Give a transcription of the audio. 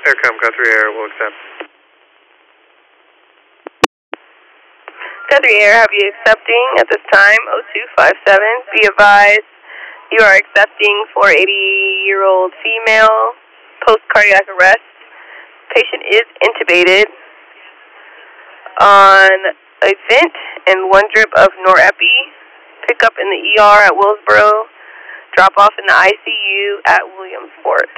Aircom, Guthrie Air will accept. Guthrie Air, have you accepting at this time, 0257. Be advised, you are accepting for 80-year-old female, post-cardiac arrest. Patient is intubated on a vent and 1 drip of Norepi. Pick up in the ER at Willsboro. Drop off in the ICU at Williamsport.